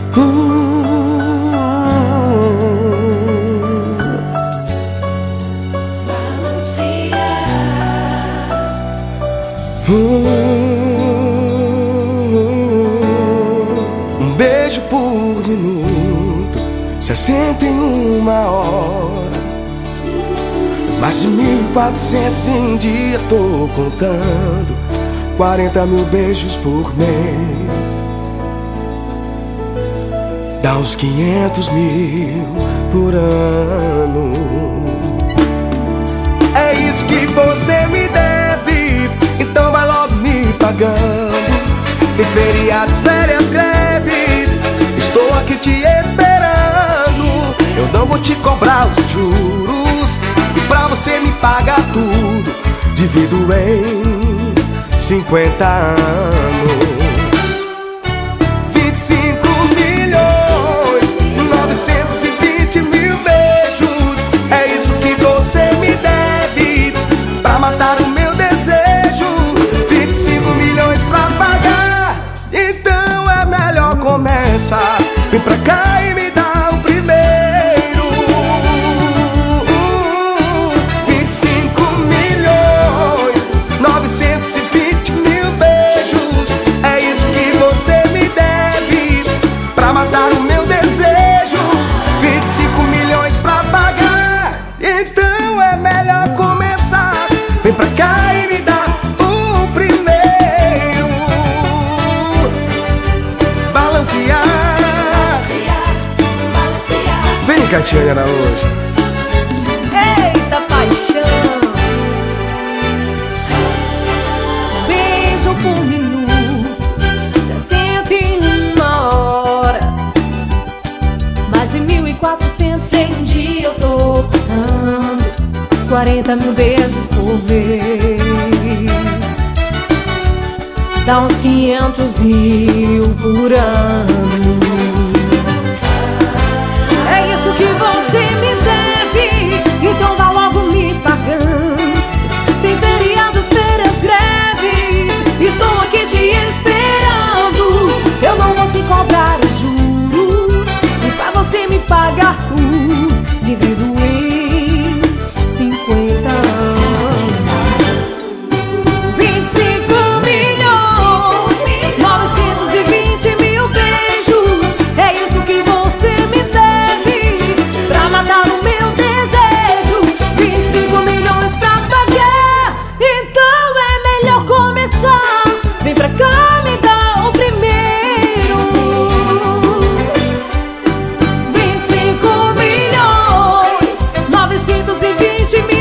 Um beijo por minuto, 61 hora, mais de 1.400 em dia tô contando, 40 mil beijos por mês, dá uns 500 mil por ano. É isso que você me deve, então vai logo me pagando. Sem feriados, férias, greve, estou aqui te esperando. Eu não vou te cobrar os juros, e pra você me pagar tudo, divido em 50 anos. 25 milhões, 920 mil beijos, é isso que você me deve, pra matar o meu desejo. 25 milhões pra pagar, então é melhor começar. Vem pra cá e me dá o primeiro. 25 milhões, 920 mil beijos, é isso que você me deve, pra matar o meu desejo. 25 milhões pra pagar, então é melhor começar. Vem pra cá e me dá o primeiro. Balancear. Vem, Catiane Araújo. Eita paixão, beijo por minuto, 61 hora, mais de 1.400 em dia eu tô contando, 40 mil beijos por vez, dá uns 500 mil por ano. É isso que você me deve, então vá logo me pagando. Sem feriados, férias, greve, estou aqui te esperando. Eu não vou te cobrar o juro, e pra você me pagar tudo, divido em 50 anos. 25 milhões, 920 mil beijos, é isso que você me deve, pra matar o meu desejo. 25 milhões pra pagar, então é melhor começar. Vem pra cá, me dá o primeiro. 25 milhões, 920 mil